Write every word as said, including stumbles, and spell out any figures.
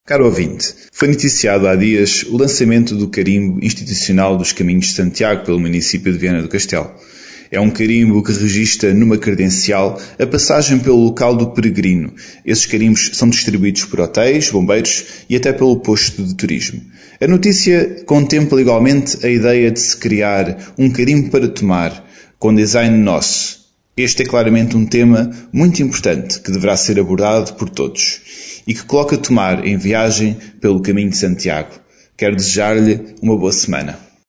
Caro ouvinte, foi noticiado há dias o lançamento do carimbo institucional dos Caminhos de Santiago pelo município de Viana do Castelo. É um carimbo que registra numa credencial a passagem pelo local do peregrino. Esses carimbos são distribuídos por hotéis, bombeiros e até pelo posto de turismo. A notícia contempla igualmente a ideia de se criar um carimbo para tomar, com design nosso. Este é claramente um tema muito importante que deverá ser abordado por todos e que coloca tomar em viagem pelo caminho de Santiago. Quero desejar-lhe uma boa semana.